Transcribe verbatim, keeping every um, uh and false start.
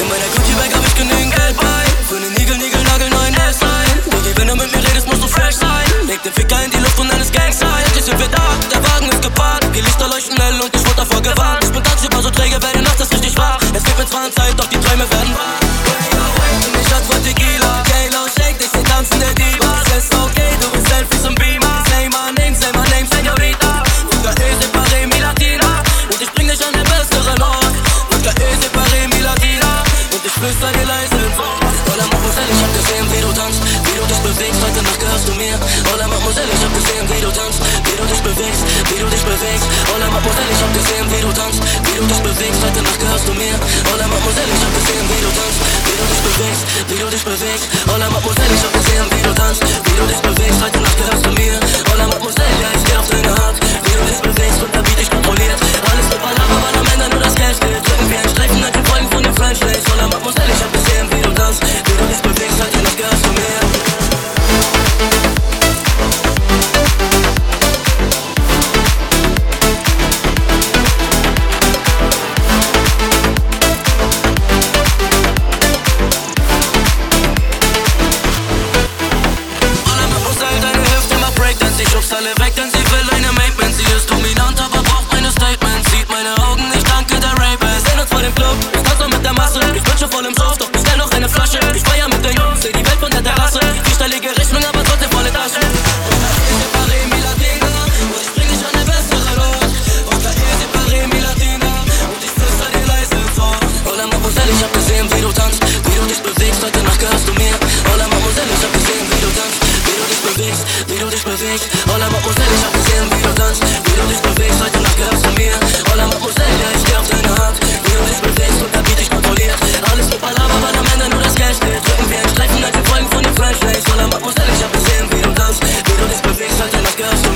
In meiner Gucci-Bag hab ich genügend Geld bei. Für den Nigel, Nigel, Nagel, neuen Hairstyle. Baby, wenn du mit mir redest, musst du fresh sein. Leg den Ficker in die Luft und dann ist Gangstyle. Endlich sind wir da, der Wagen ist geparkt. Die Lichter leuchten hell und ich wurde davor gewarnt. Ich bin tagsüber so träge, werde nachts ist richtig wach. Es gibt mir zwar Zeit, doch die Träume werden wahr. Ich hat's von Tequila, J-Lo, shake dich, den tanzende Diva. Es ist okay, du bist Selfies und Beamer. Say my name, say my name, señorita. Nunca he separé mi Latina. Und ich bring dich an den besseren Ort. Nunca he separé mi Latina. Und ich flüster dir leise ins Ohr. Hola Mademoiselle, ich hab gesehen, wie du tanzt, wie du dich bewegst, heute Nacht gehörst du mir. Hola Mademoiselle, ich hab gesehen, wie du tanzt, wie du dich bewegst, wie du dich bewegst. Hola Mademoiselle, ich hab gesehen, wie du tanzt, wie du dich bewegst, heute Nacht gehörst du mir. Hola Mademoiselle, ich hab gesehen, wie du tanzt, wie du dich bewegst, wie du dich bewegst. Hola Mademoiselle, ich hab gesehen, wie du tanzt, wie du dich bewegst, heute Nacht gehörst du mir. Hola Mademoiselle, ja, ich geh auf deine Haut, wie du dich bewegst und wie dich kontrolliert. Alles nur Palaver, weil am Ende nur das Cash geht. Drücken wie ein Streifen nach den Folgen von den French Lace. Hola Mademoiselle, ich hab gesehen, wie du tanzt, wie du dich bewegst, heute Nacht gehörst du mir. Alle weg, denn sie will eine Mate-Man. Sie ist dominant, aber braucht meine Statements. Sieht meine Augen, ich danke der Rape. Sehen uns vor dem Club, ich tanz noch mit der Masse. Ich bin schon voll im Soft, doch bestell noch eine Flasche. Ich feier mit den Jungs, seh die Welt von der Terrasse. Die stellige Richtung, aber trotzdem volle Tasche. Separé mi Latina, und ich bring dich an den besseren Ort. Hola, separé mi Latina, und ich flüster dir leise ins Ohr. Hola Mademoiselle, ich hab gesehen, wie du tanzt, wie du dich bewegst, heute Nacht gehörst du mir. Hola Mademoiselle, ich hab gesehen, wie du tanzt, wie du dich bewegst, wie du dich bewegst. Hola Mademoiselle, ich hab gesehen, wie du tanzt, wie du dich bewegst, heute Nacht gehörst du mir. Hola Mademoiselle, ja, ich geh auf deine Haut, wie du dich bewegst und wie dich kontrolliert. Alles nur Palaver, weil am Ende nur das Cash geht. Drücken wie ein Streifen nach den Folgen von den French Lace. Hola Mademoiselle, ich hab gesehen, wie du tanzt, wie du dich bewegst, heute Nacht gehörst du mir.